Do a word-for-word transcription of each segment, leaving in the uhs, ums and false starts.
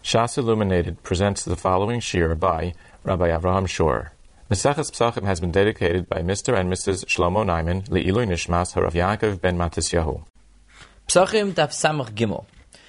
Shas Illuminated presents the following shir by Rabbi Avraham Shor. Maseches Psachim has been dedicated by Mister and Missus Shlomo Naiman Le'ilui Nishmas Harav Yaakov ben Matisyahu. Psachim Daf Samach Gimel.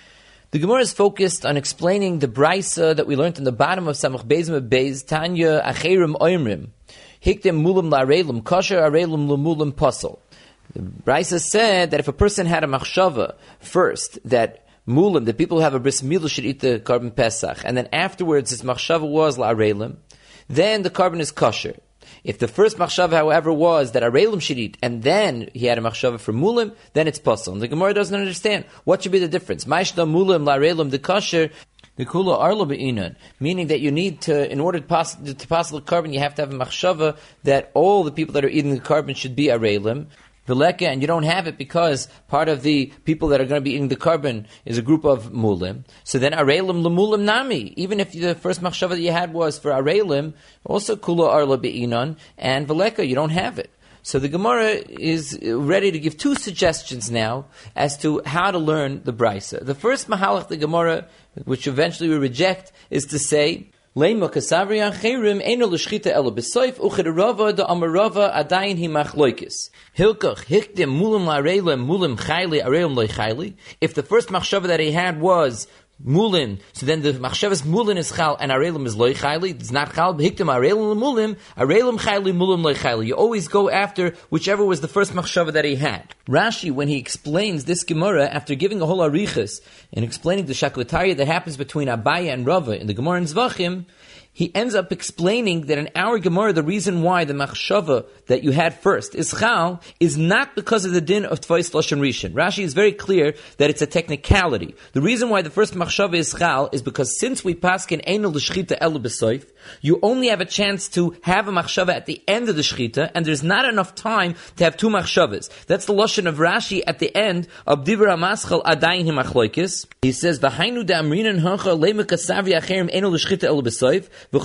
The Gemara is focused on explaining the brisa that we learned in the bottom of Samach Beis Beis Tanya Acherim Oimrim Hikdim Mulim La'Arelim Kosher Arelim L'Mulim Pasal. The brisa said that if a person had a machshava first that Mulim, the people who have a bris milah should eat the carbon Pesach, and then afterwards his machshava was la'arelim, then the carbon is kosher. If the first machshava, however, was that arelim should eat, and then he had a machshava for mulim, then it's pasal. And the Gemara doesn't understand what should be the difference. Ma'ishna mulim la'arelim the kosher, the kula arlo be'inan, meaning that you need to, in order to pass to pass the carbon, you have to have a machshava that all the people that are eating the carbon should be arelim. And you don't have it because part of the people that are going to be eating the carbon is a group of mulim. So then arelim lemulim nami. Even if the first machshava that you had was for arelim, also kula arla be'inan and veleka, you don't have it. So the Gemara is ready to give two suggestions now as to how to learn the brisa. The first mahalach the Gemara, which eventually we reject, is to say Leima kasavri acherim eno l'shchita ela b'soif ucherava da amarava adayin hi machloikis. Hilkach hikdim mulim la'arelim mulim chayli arelim lo'chayli. If the first machshava that he had was mulin, so then the machshavas mulin is chal and arelim is lo'chayli. It's not chal. Hikdim arelim mulim arelim chayli mulim lo'chayli. You always go after whichever was the first machshava that he had. Rashi, when he explains this Gemara, after giving a whole arichas and explaining the shaklatariya that happens between Abaya and Rava in the Gemara in Zvachim, he ends up explaining that in our Gemara, the reason why the machshava that you had first is chal is not because of the din of Tvais Lashon Rishon. Rashi is very clear that it's a technicality. The reason why the first machshava is chal is because since we paskin eino l'shchita ela b'soif, you only have a chance to have a machshava at the end of the shchita, and there's not enough time to have two machshavas. That's the lashon of Rashi at the end of Divra Maschal Adayin Himachloikis. He says, "V'hainu da'amrinan hacha leima kasavi acherim eino l'shchita ela b'soif." And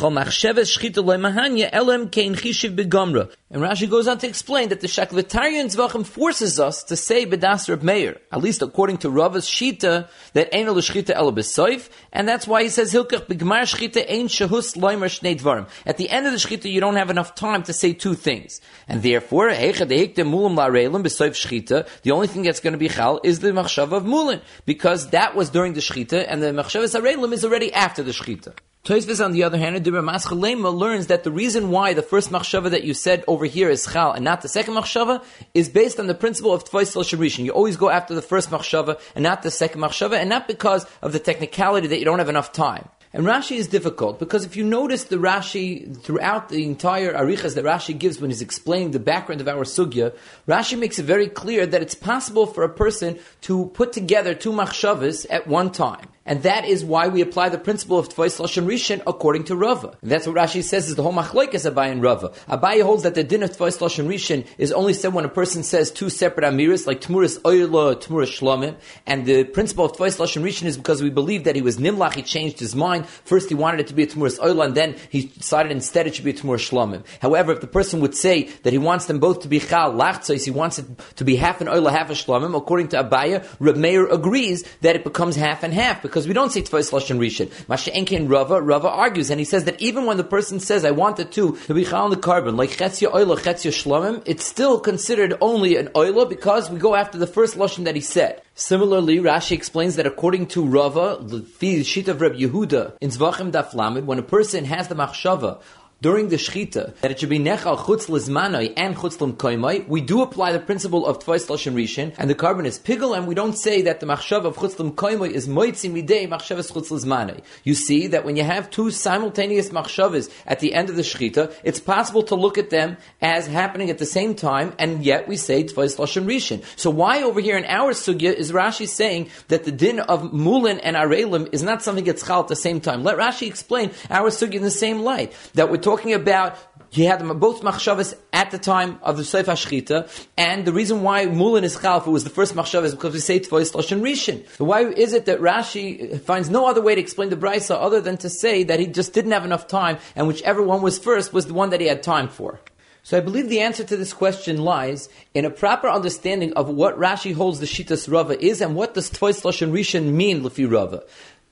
Rashi goes on to explain that the Shaklatariya in Zvachim forces us to say B'das Reb Meir, at least according to Rava's Shita, that Ein L'Shchita Ela B'Soif, and that's why he says Hilkach B'Gmar Shchita Ein Shehus Loimer Shnei Dvarim. At the end of the Shchita, you don't have enough time to say two things, and therefore Heicha Dehikta Mulim La'Reilim B'Soif Shchita. The only thing that's going to be Chal is the Machshava of Mulin, because that was during the Shchita, and the Machshava Areilim is already after the Shchita. Tosfos, on the other hand, Dibra Maschal Lema learns that the reason why the first machshava that you said over here is chal and not the second machshava is based on the principle of Tvais Lashon Rishon. You always go after the first machshava and not the second machshava, and not because of the technicality that you don't have enough time. And Rashi is difficult because if you notice the Rashi throughout the entire arichas that Rashi gives when he's explaining the background of our sugya, Rashi makes it very clear that it's possible for a person to put together two machshavas at one time. And that is why we apply the principle of Tvais Lashon Rishon according to Rava. And that's what Rashi says is the whole machlokes Abaye and Rava. Abaye holds that the din of Tvais Lashon Rishon is only said when a person says two separate amiras, like Tmuras Oyla, Tmuras Shlomim. And the principle of Tvais Lashon Rishon is because we believe that he was Nimlach, he changed his mind. First he wanted it to be a Tmuras Oyla, and then he decided instead it should be a Tmuras Shlomim. However, if the person would say that he wants them both to be Chal, Lachtzos, he wants it to be half an Oyla, half a Shlomim, according to Abaye, Reb Meir agrees that it becomes half and half, because we don't say Tvais Lashon Rishon. Masha'enkein Rava, Rava argues, and he says that even when the person says, I want the two to be chal on the carbon, like Chetzia Oyla, Chetzia Shlomim, it's still considered only an Oyla because we go after the first Lashon that he said. Similarly, Rashi explains that according to Rava, the sheet of Reb Yehuda, in Zvachim Daf Lamed, when a person has the machshava during the shchita, that it should be nechal chutz lizmanai and chutz l'mkoimai, we do apply the principle of Tvais Lashon Rishon, and the carbon is pigel, and we don't say that the machshav of chutz l'mkoimai is moitzi midei machshavas chutz lizmanai. You see that when you have two simultaneous machshavas at the end of the shchita, it's possible to look at them as happening at the same time, and yet we say Tvais Lashon Rishon. So why over here in our sugya is Rashi saying that the din of mulin and arelim is not something that's chal at the same time? Let Rashi explain our sugya in the same light, that we're talking talking about he had them both machshavas at the time of the Seif HaShchita, and the reason why Mulin is Chal, if it was the first machshavah, is because we say Tvais Lashon Rishon. So why is it that Rashi finds no other way to explain the Brisa other than to say that he just didn't have enough time, and whichever one was first was the one that he had time for? So I believe the answer to this question lies in a proper understanding of what Rashi holds the Shitas Rava is, and what does Tvais Lashon Rishon mean, Lefi Rava.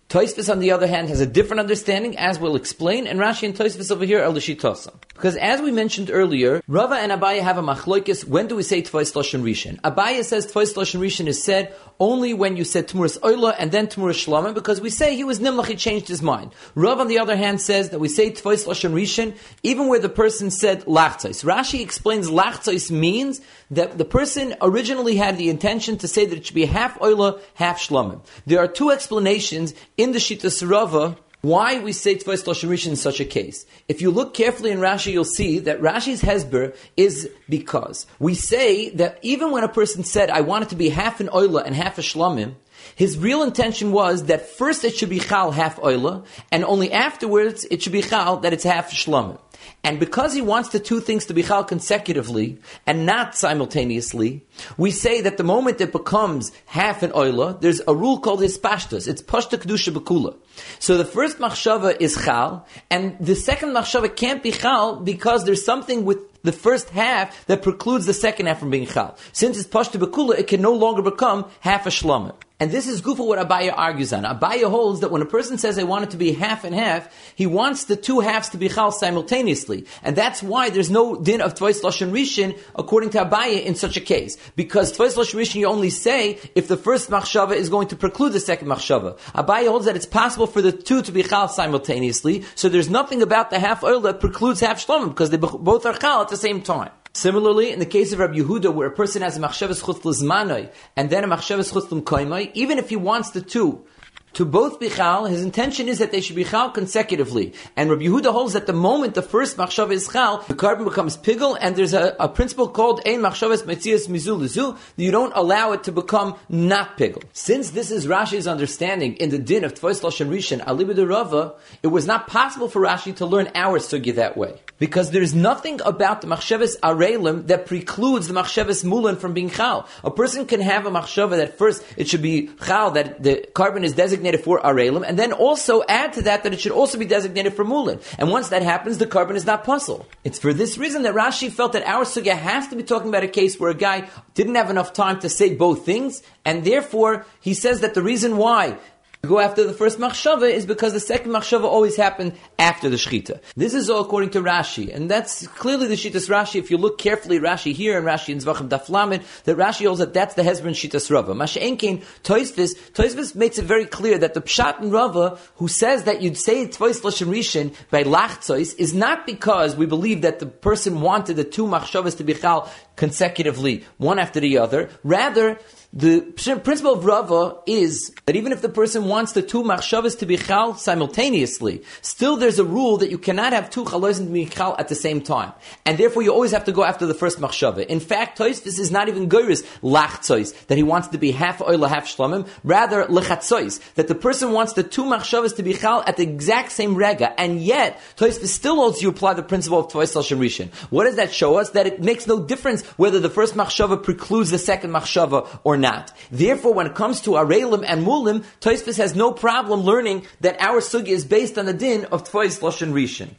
Tosfos, on the other hand, has a different understanding, as we'll explain, and Rashi and Tosfos over here are l'shitasa. Because as we mentioned earlier, Rava and Abaye have a machloikis. When do we say Tfos Lashon Rishon? Abaye says Tfos Lashon Rishon is said only when you said Tmuras Oila and then Tmuras Shlama, because we say he was Nimlach, he changed his mind. Rav, on the other hand, says that we say Tfos Lashon Rishon even where the person said Lachtzos. Rashi explains Lachtzos means that the person originally had the intention to say that it should be half Oila, half Shlama. There are two explanations in the Shittas Rava why we say Tfos Lashon Rishon in such a case. If you look carefully in Rashi, you'll see that Rashi's hesber is because we say that even when a person said, I want it to be half an oila and half a shlamim, his real intention was that first it should be chal half oila, and only afterwards it should be chal that it's half shlamim. And because he wants the two things to be chal consecutively and not simultaneously, we say that the moment it becomes half an oila, there's a rule called hispashtus. It's pashta kedusha bekula. So the first machshava is chal, and the second machshava can't be chal because there's something with the first half that precludes the second half from being chal. Since it's pashta bekula, it can no longer become half a shlama. And this is gufa what Abaye argues on. Abaye holds that when a person says, I want it to be half and half, he wants the two halves to be chal simultaneously. And that's why there's no din of Tfos Lashon Rishon, according to Abaye, in such a case. Because Tfos Lashon Rishon you only say if the first machshava is going to preclude the second machshava. Abaye holds that it's possible for the two to be chal simultaneously, so there's nothing about the half oil that precludes half shlomim, because they both are chal at the same time. Similarly, in the case of Rabbi Yehuda, where a person has a machshavas chutz l'zmanoi and then a machshavas chutz l'mkoimoi, even if he wants the two to both be chal, his intention is that they should be chal consecutively. And Rabbi Yehuda holds that the moment the first machshava is chal, the carbon becomes pigel, and there's a, a principle called ein machshavas metzias mizu lizu, that you don't allow it to become not pigel. Since this is Rashi's understanding in the din of Tfos Lashon Rishon, alibi de Rava, it was not possible for Rashi to learn our sugya that way. Because there's nothing about the machshavas arelim that precludes the machshavas mulan from being chal. A person can have a machshava that first it should be chal, that the carbon is designated for arelim, and then also add to that that it should also be designated for mulan. And once that happens, the carbon is not puzzle. It's for this reason that Rashi felt that our sugya has to be talking about a case where a guy didn't have enough time to say both things, and therefore he says that the reason why go after the first machshava is because the second machshava always happened after the shechita. This is all according to Rashi, and that's clearly the Shitas Rashi. If you look carefully, Rashi here and Rashi in Zvachim Daf Lamed, that Rashi holds that that's the Hezbollah Shitas Rava. Masha'enkein Tosfos, Tosfos makes it very clear that the Pshat in Rava, who says that you'd say Tfos Lashon Rishon by Lachtzos, is not because we believe that the person wanted the two machshavas to be chal consecutively, one after the other. Rather, the principle of Rava is that even if the person wants the two machshavas to be chal simultaneously, still there's a rule that you cannot have two chalosim to be chal at the same time. And therefore you always have to go after the first machshava. In fact, Tosfos is not even goyris lachtzos, that he wants to be half oila, half shlamim, rather lechatzois, that the person wants the two machshavas to be chal at the exact same rega, and yet Tosfos still holds you apply the principle of Tfos Lashon Rishon. What does that show us? That it makes no difference whether the first machshava precludes the second machshava or not. Therefore, when it comes to arelim and mulim, Tosfos has no problem learning that our sugya is based on the din of Tfos Lashon Rishon.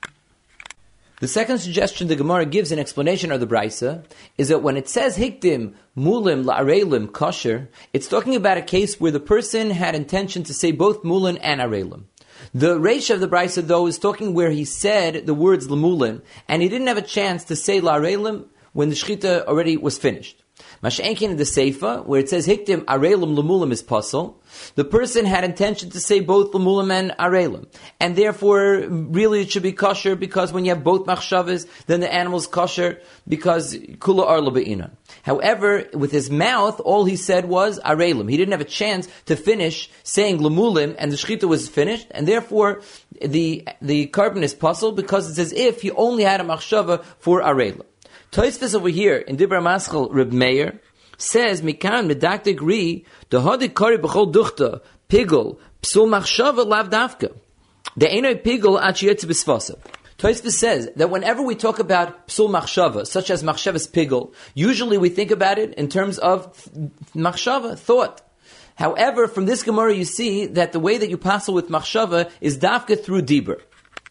The second suggestion the Gemara gives in explanation of the Brisa is that when it says hikdim mulim la'arelim kosher, it's talking about a case where the person had intention to say both mulim and arelim. The Reish of the Brisa, though, is talking where he said the words l'mulim, and he didn't have a chance to say la'arelim when the shechita already was finished. Masha'enkin in the Seifa, where it says hikdim arelim l'mulim is puzzle, the person had intention to say both l'mulim and arelim, and therefore really it should be kosher, because when you have both machshavas, then the animal is kosher because kula arla be'inan. However, with his mouth, all he said was arelim. He didn't have a chance to finish saying l'mulim, and the shechita was finished, and therefore the the carbon is puzzle, because it's as if he only had a machshava for arelim. Tosfos over here in Dibra Maschal Reb Meir says Mikan medaktik ri the hadik kari b'chol duchta pigol psul machshava lav davka the enoi pigol achiyetz b'svasav. Tosfos says that whenever we talk about psul machshava, such as machshavas pigol, usually we think about it in terms of machshava, thought. However, from this Gemara you see that the way that you passel with machshava is davka through dibur.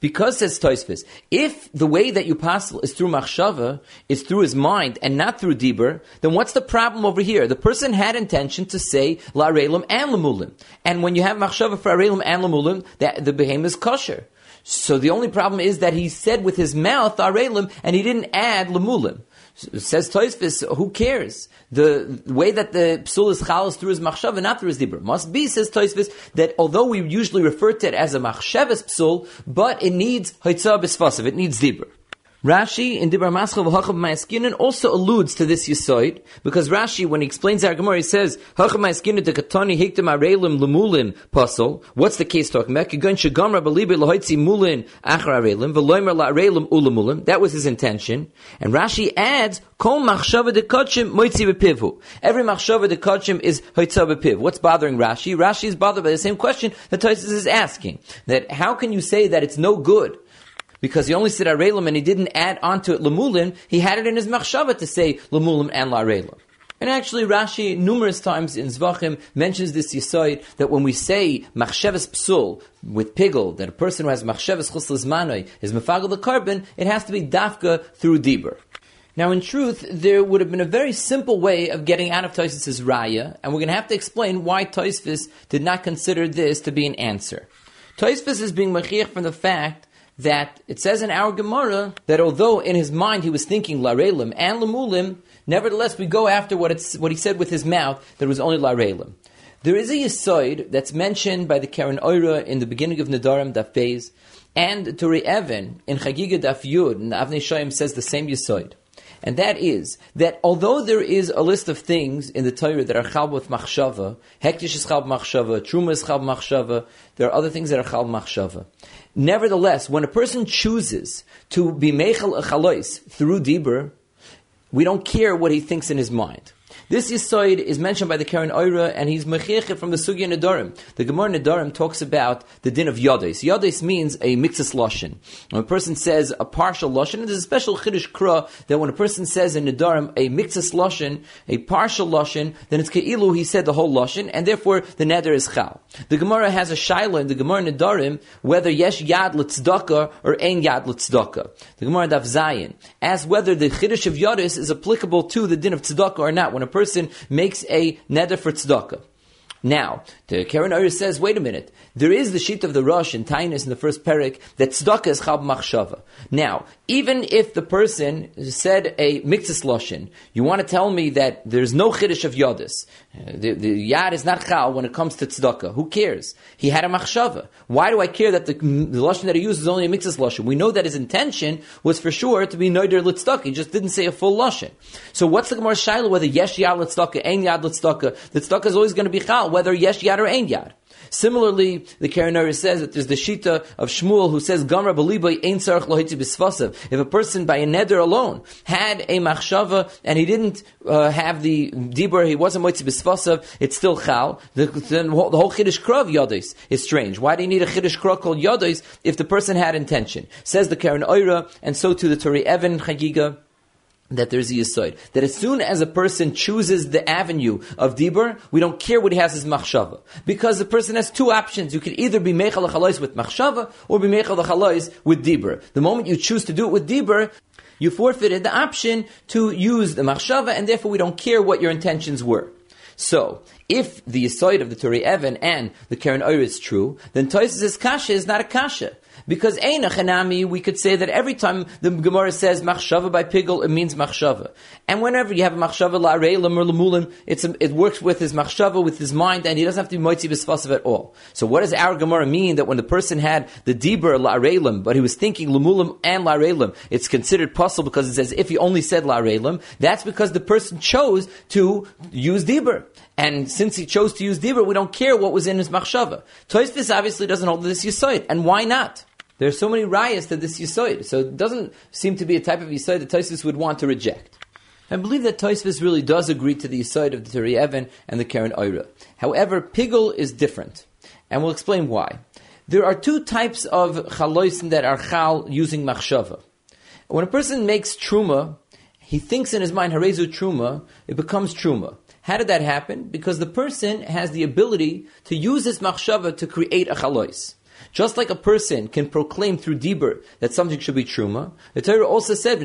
Because, says Tosfos, if the way that you passel is through machshava, is through his mind and not through dibur, then what's the problem over here? The person had intention to say la'arelim and lamulim. And when you have machshava for arelim and lamulim, that the behemoth is kosher. So the only problem is that he said with his mouth arelim and he didn't add lamulim. Says Tosfos, who cares? The way that the psul is chal is through his machshava, not through his dibur. Must be, says Tosfos, that although we usually refer to it as a machshavas psul, but it needs haitzah b'sfasav, it needs dibur. Rashi in Dibur Maschal v'Hachav Ma'askinen also alludes to this yisoid, because Rashi, when he explains our Gemara, he says, Hachav Ma'askinen de Katani hiktem arelim lemulim pasol. What's the case talking about? Kigun shegamra b'libi lahoitzi mulin achar arelim v'loimer la'arelim ulamulim. That was his intention. And Rashi adds, Kol machshava de kachim moitzi b'pivhu. Every machshava de kachim is hoitza b'piv. What's bothering Rashi? Rashi is bothered by the same question that Tosfos is asking. That how can you say that it's no good? Because he only said arelim and he didn't add onto it lemulim, he had it in his machshava to say lemulim and la'arelim. And actually Rashi numerous times in Zvachim mentions this yisoid that when we say machshavas psul with pigel, that a person who has machshavas chus lizmanoi is mefagel the carbon, it has to be dafka through dibur. Now in truth, there would have been a very simple way of getting out of Tosfos' raya, and we're going to have to explain why Tosfos did not consider this to be an answer. Tosfos is being mechiach from the fact that it says in our Gemara that although in his mind he was thinking la'arelim and lamulim, nevertheless we go after what it's what he said with his mouth, that it was only la'arelim. There is a yisoid that's mentioned by the Karen Oira in the beginning of Nedarim Daf Beis, and Turi Even in Chagiga Daf Yud, and Avnei Shoyim says the same yisoid. And that is, that although there is a list of things in the Torah that are chal with machshava, hektish is chal machshava, truma is chal machshava, there are other things that are chal machshava. Nevertheless, when a person chooses to be meichel a chalois through dibur, we don't care what he thinks in his mind. This yisoid is mentioned by the Karen Oira, and he's mechiach from the Sugya Nedarim. The Gemara Nedarim talks about the din of yodes. Yodes means a mixus lashon. When a person says a partial lashon, and there's a special chiddush kra that when a person says in Nedarim a mixus lashon, a partial lashon, then it's keilu he said the whole lashon, and therefore the neder is chal. The Gemara has a shaila in the Gemara Nedarim whether yesh yad l'tzedakah or ein yad l'tzedakah. The Gemara Daf Zayin asks whether the chiddush of yodes is applicable to the din of tzedakah or not. When a person makes a neder for tzedakah. Now, the Karen Oyer says, wait a minute, there is the sheet of the Rosh in Tainus in the first parak that tzedakah is chal machshava. Now, even if the person said a mixus lashon, you want to tell me that there's no chiddush of yodis. The, the yad is not chal when it comes to tzedakah. Who cares? He had a machshava. Why do I care that the, the lashon that he used is only a mixus lashon? We know that his intention was for sure to be noider l'tzedakah. He just didn't say a full lashon. So what's the Gemara shaila whether yesh yad l'tzedakah, ein yad l'tzedakah? The tzedakah is always going to be chal, whether yesh yad or ein yad. Similarly, the Karen Oyer says that there's the shita of Shmuel who says Gamra b'libai ein tzarich lohitzi b'sfasav. If a person by a neder alone had a machshava and he didn't uh, have the dibur, he wasn't moitzi b'sfasav, it's still chal. The, the, the whole chiddush kra of yodos is strange. Why do you need a chiddush kra called yodos if the person had intention? Says the Karen Oyer, and so to the Turi Even Chagiga, that there's a yisoid. That as soon as a person chooses the avenue of dibur, we don't care what he has as machshava. Because the person has two options. You can either be meichel l'chalois with machshava, or be meichel l'chalois with dibur. The moment you choose to do it with dibur, you forfeited the option to use the machshava, and therefore we don't care what your intentions were. So, if the yisoid of the Turi Even and the Karen Oyer is true, then Tosfos' kasha is not a kasha. Because Eina Chanami, we could say that every time the Gemara says machshava by pigel, it means machshava. And whenever you have a machshava la'arelim or lamulim, it's a, it works with his machshava, with his mind, and he doesn't have to be moitzi b'sfasav at all. So what does our Gemara mean that when the person had the dibur la'arelim, but he was thinking lamulim and la'arelim, it's considered possible because it says if he only said la'arelim, that's because the person chose to use dibur. And since he chose to use dibur, we don't care what was in his machshava. Tosfos obviously doesn't hold this yisoid, and why not? There are so many rayas to this yisoid, so it doesn't seem to be a type of yisoid that Tosfos would want to reject. I believe that Tosfos really does agree to the yisoid of the Turi Even and the Karen Oyer. However, pigel is different, and we'll explain why. There are two types of chaloisin that are chal using machshava. When a person makes truma, he thinks in his mind, harezu truma, it becomes truma. How did that happen? Because the person has the ability to use his machshava to create a chalois. Just like a person can proclaim through Dibur that something should be Truma, the Torah also said,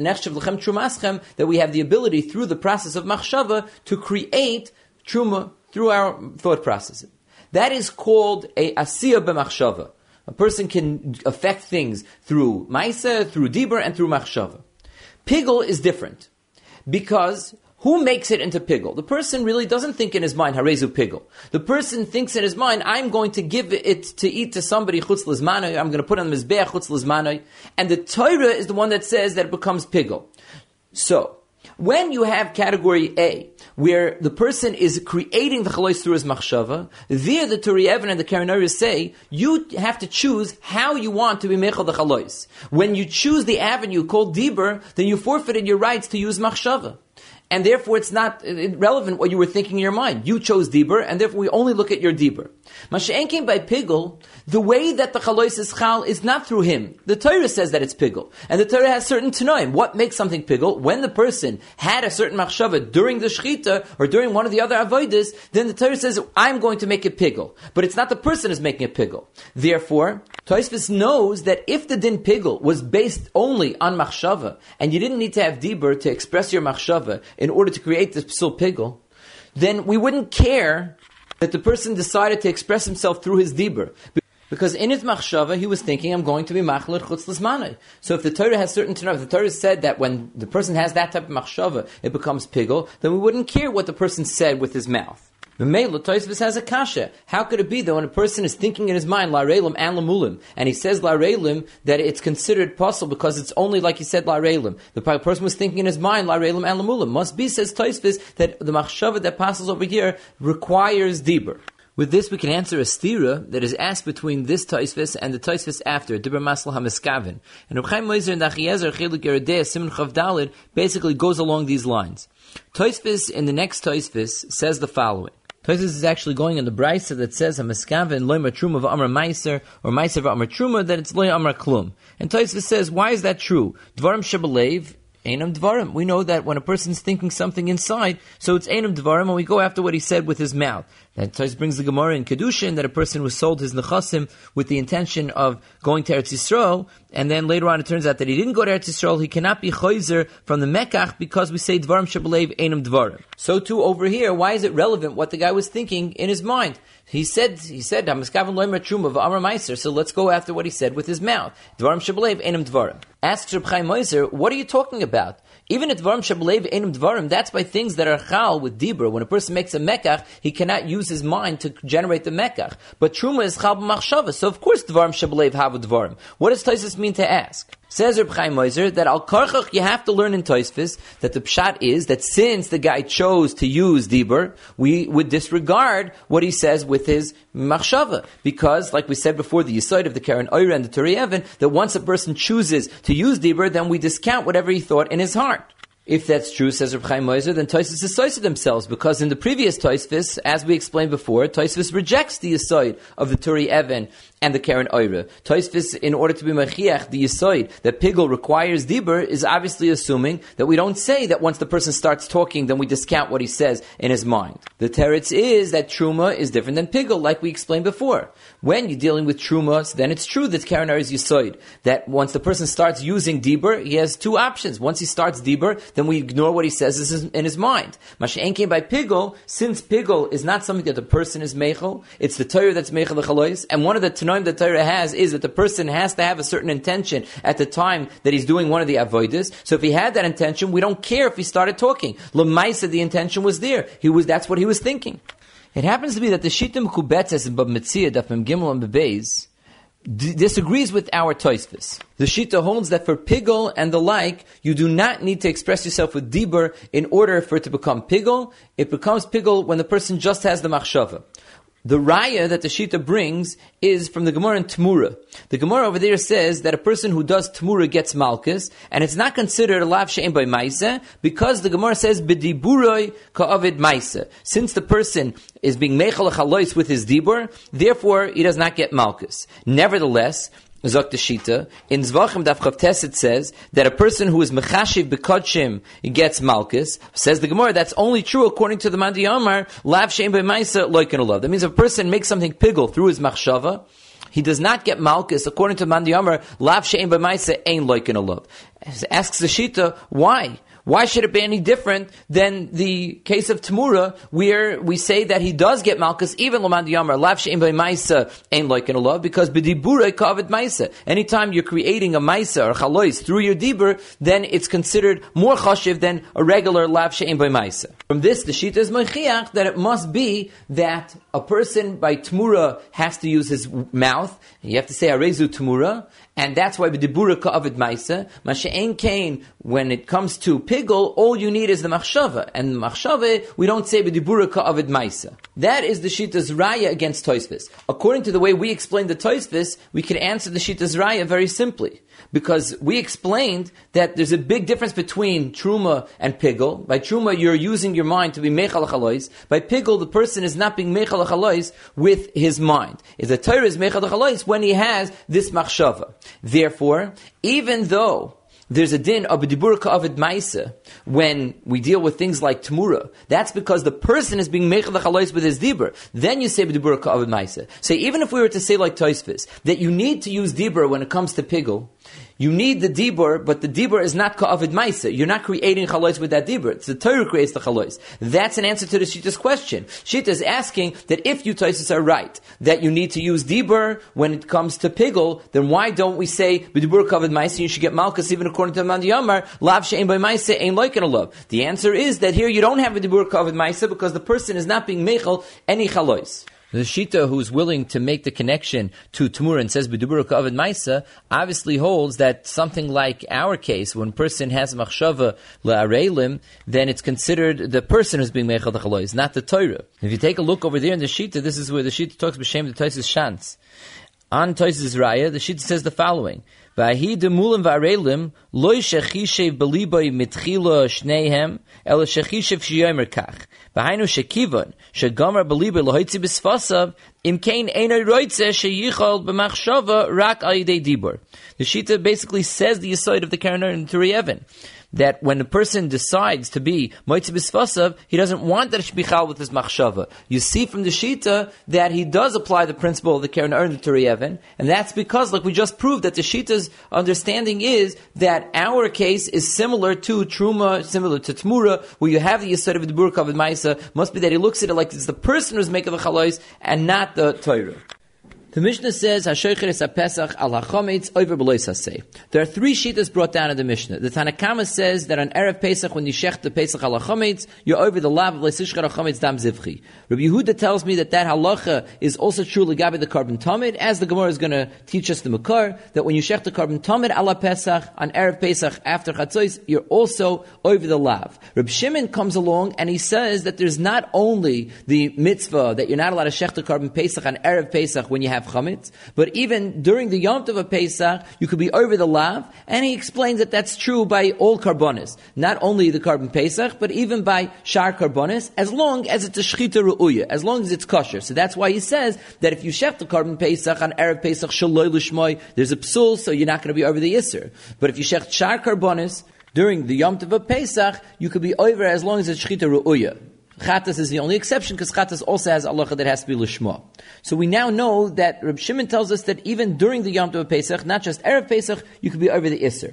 that we have the ability through the process of Machshava to create Truma through our thought processes. That is called a Asiyah b'Machshava. A person can affect things through Maisa, through Dibur, and through Machshava. Pigul is different, because who makes it into pigul? The person really doesn't think in his mind, Harezu pigul. The person thinks in his mind, I'm going to give it to eat to somebody, chutz lizmanoi, I'm going to put on the mizbeach, chutz lizmanoi. And the Torah is the one that says that it becomes pigul. So, when you have category A, where the person is creating the chalois through his machshava, there the Turi Even and the Karen Orah say, you have to choose how you want to be mechal the chalois. When you choose the avenue called Dibur, then you forfeited your rights to use machshava. And therefore it's not relevant what you were thinking in your mind. You chose Dibur, and therefore we only look at your Dibur. Masha'en came by Pigul, the way that the Chalois is Chal is not through him. The Torah says that it's Pigul. And the Torah has certain Tanoim. What makes something Pigul? When the person had a certain Machshava during the Shechita, or during one of the other Avodas, then the Torah says, I'm going to make it Pigul. But it's not the person who's making it Pigul. Therefore, Tosfos knows that if the Din Pigul was based only on Machshava, and you didn't need to have Dibur to express your Machshava in order to create this Psul Pigul, then we wouldn't care that the person decided to express himself through his Dibur. Because in his Machshava, he was thinking, I'm going to be Machler Chutz L'Zmanai. So if the Torah has certain Tanakh, if the Torah said that when the person has that type of Machshava, it becomes Pigul, then we wouldn't care what the person said with his mouth. The Meila Tosfos has a kasha. How could it be that when a person is thinking in his mind La Reilim and Lamulim, and he says La Reilim, that it's considered possible because it's only like he said La Reilim. The person was thinking in his mind La Reilim and Lamulim. Must be, says Tosfos, that the machshava that passes over here requires Dibur. With this, we can answer a stira that is asked between this Tosfos and the Tosfos after Dibur Masl HaMeskaven. And Reb Chaim Moiser and Achiezer Chiluk Yeridei Siman Chav Daled basically goes along these lines. Tosfos in the next Tosfos says the following. Tosfos is actually going on the brisa that says Hameskaven loy truma v'amar meiser or meiser v'amar truma, that it's loy amar klum. And Tosfos says, why is that true? Dvarim shebelev einam dvarim. We know that when a person's thinking something inside, so it's einam dvarim, and we go after what he said with his mouth. That Tosfos brings the Gemara in Kedushin that a person was sold his nechasim with the intention of going to Eretz Yisrael, and then later on it turns out that he didn't go to Eretz Yisrael. He cannot be choizer from the Mekach because we say dvarim shebelev einam dvarim. So too over here, why is it relevant what the guy was thinking in his mind? He said, he said, Hameskaven loy truma v'amar meiser. So let's go after what he said with his mouth. Dvarim shebelev einam dvarim. Asks Reb Chaim Moiser, what are you talking about? Even at dvarim shebelev einam dvarim, that's by things that are chal with dibur. When a person makes a mekach, he cannot use his mind to generate the mekach. But truma is chal b'machshava, so of course dvarim shebelev havu dvarim. What does Tosfos mean to ask? Says Reb Chaim Moiser that al karchach you have to learn in Tosfos that the pshat is that since the guy chose to use dibur, we would disregard what he says with his machshava, because like we said before, the yesod of the Karen Orah and the Turi Even, that once a person chooses to use dibur, then we discount whatever he thought in his heart. If that's true, says Reb Chaim Moiser, then Tosfos is sois themselves, because in the previous Tosfos, as we explained before, Tosfos rejects the yesod of the Turi Even and the Karen Orah. Tosfos, in order to be mechiach, the yesod that pigul requires dibur, is obviously assuming that we don't say that once the person starts talking, then we discount what he says in his mind. The teretz is that truma is different than pigul, like we explained before. When you're dealing with truma, then it's true that Karen Orah is yesod, that once the person starts using dibur, he has two options. Once he starts dibur, then we ignore what he says in his mind. Masha'en came by pigul, since pigul is not something that the person is meichel, it's the Torah that's meichel the chalois, and one of the tanoim the Torah has is that the person has to have a certain intention at the time that he's doing one of the avodas. So if he had that intention, we don't care if he started talking. L'maisa, the intention was there. He was, that's what he was thinking. It happens to be that the Shita Mekubetzes in Bab Metzia, Daf Mem Gimel and Bebeis, D- disagrees with our Tosfos. The Shita holds that for pigul and the like, you do not need to express yourself with dibur in order for it to become pigul. It becomes pigul when the person just has the machshava. The raya that the Shita brings is from the Gemara in Tmura. The Gemara over there says that a person who does Tmura gets malchus, and it's not considered a lav she'en by maisa, because the Gemara says b'diburoi ka'avid maisa. Since the person is being meichel chalois with his dibur, therefore he does not get malchus. Nevertheless, Zok the Shita, in Zvachim Daf Chavtes it says that a person who is mechashiv b'kodshim gets malchus. Says the Gemara, that's only true according to the Mandi Amar, lav she'en b'maisa loiken olav. That means if a person makes something pigul through his machshava, he does not get malchus, according to Mandi Amar, lav she'en b'maisa ein loikin a love. Asks the Shita, why? Why should it be any different than the case of Tamura, where we say that he does get malchus, even Lamandi Yamar, lav she'en b'maisa ein loikin a love, because b'dibura kavid maisa. Anytime you're creating a maisa or chalois through your dibur, then it's considered more chashiv than a regular lav she'en b'maisa. From this, the Shita is mochiach that it must be that a person by Tamura has to use his mouth. You have to say arezu Tamura, and that's why b'dibura ka'avid maisa. Masha'en kain, when it comes to pigul, all you need is the machshava, and the machshava we don't say b'dibura ka'avid maisa. That is the Shita's raya against Tosfos. According to the way we explain the Tosfos, we can answer the Shita's raya very simply. Because we explained that there's a big difference between truma and pigul. By truma, you're using your mind to be mechal chalois. By pigul, the person is not being mechal chalois with his mind. Is the Torah is mechal chalois when he has this machshava. Therefore, even though there's a din of b'dibur ka'avid maisa when we deal with things like tamura, that's because the person is being mechal chalois with his dibur. Then you say b'dibur ka'avid maisa. So even if we were to say like Tosfos, that you need to use dibur when it comes to pigul, you need the dibur, but the dibur is not ka'avid maisa. You're not creating chalois with that dibur. It's the Torah who creates the chalois. That's an answer to the Shita's question. Shita is asking that if you Tosfos are right, that you need to use dibur when it comes to pigul, then why don't we say b'dibur ka'avid maisa? You should get malchus even according to Mandi Yamar, lav she'en b'maisa ein loikin a love. The answer is that here you don't have b'dibur ka'avid maisa because the person is not being mechal any chalois. The Shita who's willing to make the connection to Tamura and says b'dibur ka'avid maisa obviously holds that something like our case, when a person has machshava la'areilim, then it's considered the person who's being mechal the chalois, not the Torah. If you take a look over there in the Shita, this is where the Shita talks b'shem the Tosfos Shantz. On Tosfos Raya, the Shita says the following: V'ahi demulim v'areilim loy shechishev b'liboy mitchila shneihem ela shechishev shiyomer kach v'hainu shekivon shegamar b'liboy lohoitzi b'sfasav im kein einay roitze sheyichol b'machshava rak al yidei dibur. The Shita basically says the yesod of the Karaner and Turi Even, that when a person decides to be moitzi b'sfasav, he doesn't want that it should be chal with his machshava. You see from the Shita that he does apply the principle of the Keren Ern to Re'evin, and that's because, like we just proved, that the Shita's understanding is that our case is similar to Truma, similar to Tmura, where you have the Yisod of the B'ur Kavod Maisa. Must be that he looks at it like it's the person who's making the chalois and not the Torah. The Mishnah says, "Hashoicher es haPesach al hachometz over b'lois hasei." There are three shitas brought down in the Mishnah. The Tanakama says that on erev Pesach, when you shech the Pesach al hachometz, you're over the lav of leisishchar hachometz dam zivchi. Rabbi Yehuda tells me that that halacha is also true legabe the carbon tamid, as the Gemara is going to teach us the Makar, that when you shech the carbon tamid ala Pesach on erev Pesach after Chatzos, you're also over the lav. Rabbi Shimon comes along and he says that there's not only the mitzvah that you're not allowed to shech the carbon Pesach on erev Pesach when you have chametz, but even during the Yom Tov of Pesach, you could be over the lav, and he explains that that's true by all karbonis, not only the carbon Pesach, but even by shar karbonis, as long as it's a shchita ru'uya, as long as it's kosher. So that's why he says that if you shech the carbon Pesach on erev Pesach shaloi l'shmoi, there's a psul, so you're not going to be over the yisr. But if you shech shar karbonis during the Yom Tov of Pesach, you could be over as long as it's shchita ru'uya. Chatas is the only exception because Chatas also has halacha that has to be lishma. So we now know that Reb Shimon tells us that even during the Yom Tov of Pesach, not just erev Pesach, you could be over the Isser.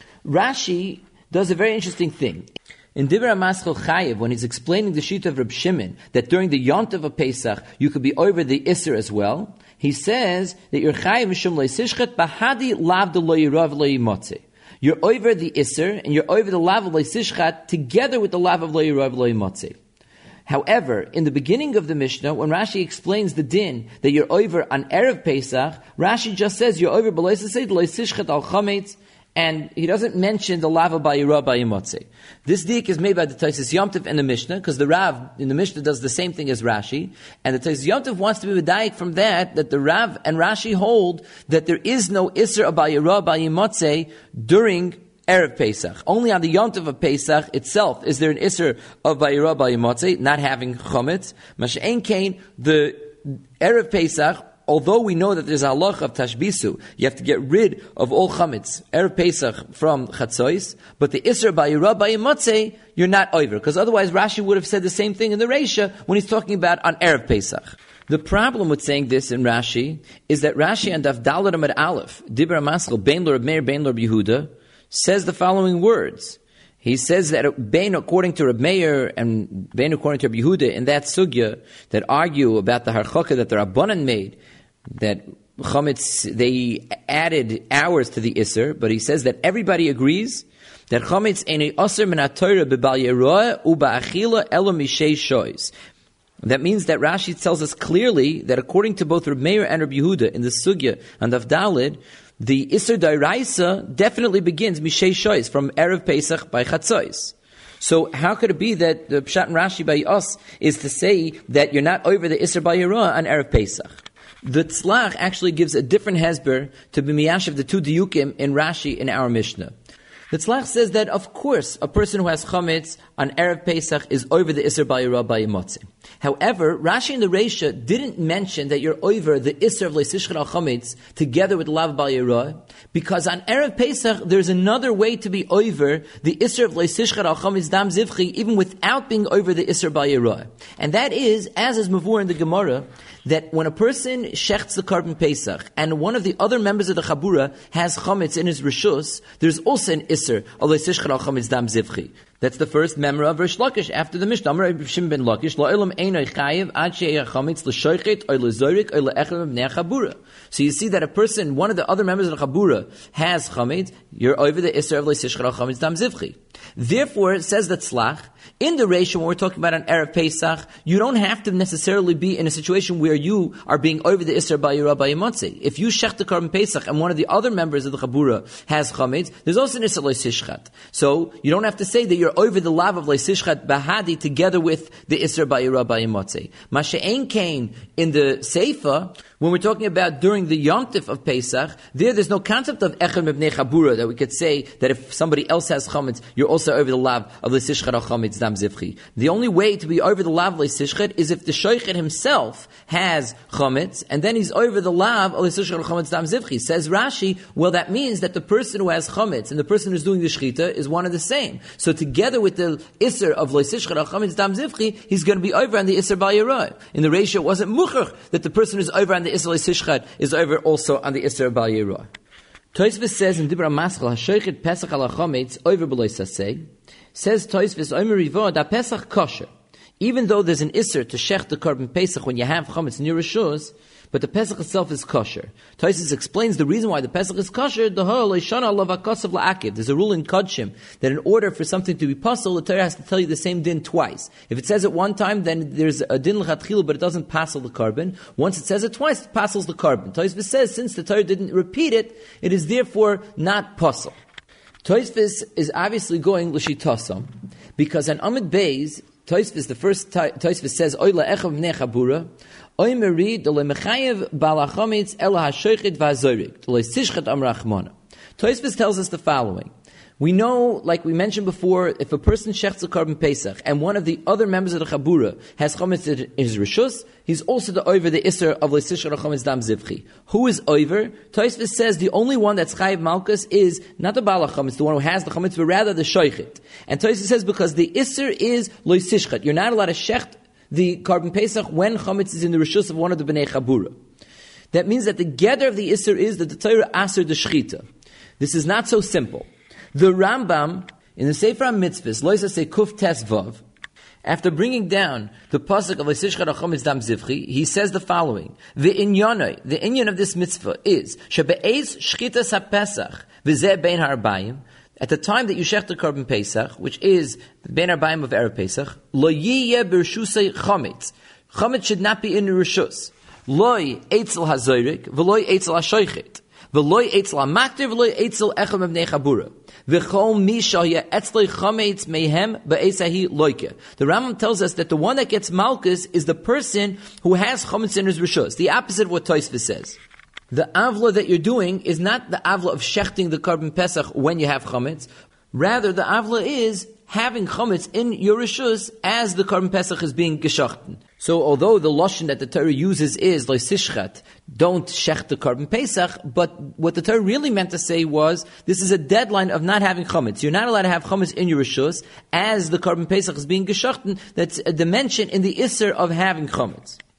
Rashi does a very interesting thing. In Dibra Maschel Chayev, when he's explaining the sheet of Reb Shimon, that during the Yom Tov of Pesach, you could be over the Isser as well, he says that you're Chayev Mishum Leisishchet Bahadi Lav De Lo Yirav Lo Yimotze. You're over the Isser, and you're over the Lav of Leisishchet together with the Lav of Lo Yirav Lo Yimotze. However, in the beginning of the Mishnah, when Rashi explains the din that you're over on erev Pesach, Rashi just says you're over b'lo yisishchet al chametz, and he doesn't mention the lava ba'yira ba'yimotze. This dik is made by the Tosfos Yom Tov and the Mishnah, because the Rav in the Mishnah does the same thing as Rashi, and the Tosfos Yom Tov wants to be medayik from that, that the Rav and Rashi hold that there is no isser ba'yira ba'yimotze during erev Pesach. Only on the Yom Tov of Pesach itself is there an Isser of Vayira B'Yimotze, not having Chometz. Masha'en Kain, the erev Pesach, although we know that there's a halacha of Tashbisu, you have to get rid of all Chometz, erev Pesach from Chatzois, but the Isser Vayira B'Yimotze, you're not over. Because otherwise Rashi would have said the same thing in the Reisha when he's talking about on erev Pesach. The problem with saying this in Rashi is that Rashi and Daf Daled Amud Aleph, Dibra Maschel, Bein Lor Meir, Bein Lor Yehuda, says the following words. He says that Bein according to Reb Meir and Bein according to Reb Yehuda in that sugya that argue about the harchaka that the Rabbanan made, that chametz, they added hours to the Isser, but he says that everybody agrees that chametz ain't aser min ha-Torah b'bal yeroah u'ba'achila elo mishei shoyz. That means that Rashi tells us clearly that according to both Reb Meir and Reb Yehuda in the sugya and Daf Daled, the Isser Dairaisa definitely begins Mishei Shoyz from Erev Pesach by Chatzos. So how could it be that the Pshat and Rashi by us is to say that you're not over the Isser Bayirah on Erev Pesach? The Tzlach actually gives a different hezber to B'miyashiv, the two diukim in Rashi in our Mishnah. The Tzlach says that, of course, a person who has chametz on Erev Pesach is over the Isser Bayirah by Yimotzi. However, Rashi in the Reisha didn't mention that you're over the Isser of Leisishchet al Chametz together with Lav Bayirah, because on Erev Pesach there's another way to be over the Isser of Leisishchet al Chametz Dam Zivchi even without being over the Isser Bayirah. And that is, as is Mavur in the Gemara, that when a person shechts the Korban Pesach and one of the other members of the Chabura has chametz in his rishus, there's also an Isser of Leisishchet al Chametz Dam Zivchi. That's the first memra of Rish Lakish after the Mishnah. Amar Reb Shimon ben Lakish, La'olam einay chayiv ad she'eh chametz l'shoichet or l'zorik or l'echem b'nei chabura. So you see that a person, one of the other members of the Chabura, has chametz, you're over the Isser of Leisishchet al Chametz Dam Zivchi. Therefore, it says that Tzlach, in the ratio when we're talking about an Erev Pesach, you don't have to necessarily be in a situation where you are being over the Isser Bayirah by Yimotzi. If you shech the Korban Pesach and one of the other members of the Chabura has chametz, there's also an Isser Leisishchet. So you don't have to say that you're over the lav of Leisishchet Bahadi together with the Isser Bayirah by Yimotzi. Masha'en came in the Seifa, when we're talking about during the Yontif of Pesach, there there's no concept of Echem Ibnei Chabura, that we could say that if somebody else has chametz, you're also over the lav of Leisishchet al Chametz Dam Zivchi. The only way to be over the lav of Leisishchet is if the Shoichet himself has chametz, and then he's over the lav of Leisishchet al Chametz Dam Zivchi. Says Rashi, well that means that the person who has chametz and the person who's doing the Shechita is one of the same. So together with the Isser of Leisishchet al Chametz Dam Zivchi, he's going to be over on the Isser Bayirah. In the ratio, it wasn't muchach that the person who's over on the Isser Leisishchet is over also on the Isser Bayirah. Tosfos says in Dibra Maschel, Hashoichet Pesach al Chametz over b'lo saseh. Says Tosfos, Omer Rivo, da Pesach kosher. Even though there's an Isser to shech the Korban Pesach when you have chametz in your rishus, but the Pesach itself is kosher. Tosfos explains the reason why the Pesach is kosher. There's a rule in Kodshim that in order for something to be pasul, the Torah has to tell you the same din twice. If it says it one time, then there's a din l'chatchila, but it doesn't pasul the carbon. Once it says it twice, it passes the carbon. Tosfos says since the Torah didn't repeat it, it is therefore not pasul. Tosfos is obviously going l'shitasam because on Amud Beis, Tosfos, the first Tosfos says oy la'echav b'nei chabura. Tosfos tells us the following. We know, like we mentioned before, if a person shechts a Korban Pesach and one of the other members of the Chabura has chametz in his rishus, he's also the over the Isser of Leisishchet al Chametz Dam Zivchi. Who is over? Tosfos says the only one that's chayiv malchus is not the Baal HaChametz, the one who has the chametz, but rather the Shoichet. And Tosfos says because the Isser is Leisishchet, you're not allowed to shecht the Korban Pesach when chametz is in the rishus of one of the Bnei Chabura. That means that the gather of the Isser is that the Torah aser the Shechita. This is not so simple. The Rambam, in the Sefer HaMitzvahs, Lo Yisaseh Kuf Tes Vav, after bringing down the pasuk of Leisishchet al Chametz Dam Zivchi, he says the following: The inyanoi, the inyan of this mitzvah is shebe'ez shchitas haPesach v'zeh bein ha'arbayim. At the time that you shech the Korban Pesach, which is the bein ha'arbayim of Erev Pesach, lo yiyeh b'rshusei chametz. Chametz should not be in the rishus. Loi eitzel hazoyrik v'loi eitzel hashoichet. V'loi eitzel hamakter v'loi eitzel echem b'nei chabura. The Rambam tells us that the one that gets malchus is the person who has chametz in his rishus. The opposite of what Tosfos says. The avla that you're doing is not the avla of shechting the Korban Pesach when you have chametz. Rather, the avla is having chametz in your rishus as the Korban Pesach is being geschachten. So although the lashon that the Torah uses is leisishchet, don't shecht the Korban Pesach, but what the Torah really meant to say was, this is a deadline of not having chametz. You're not allowed to have chametz in your rishus as the Korban Pesach is being geschachten. That's a dimension in the isser of having chametz.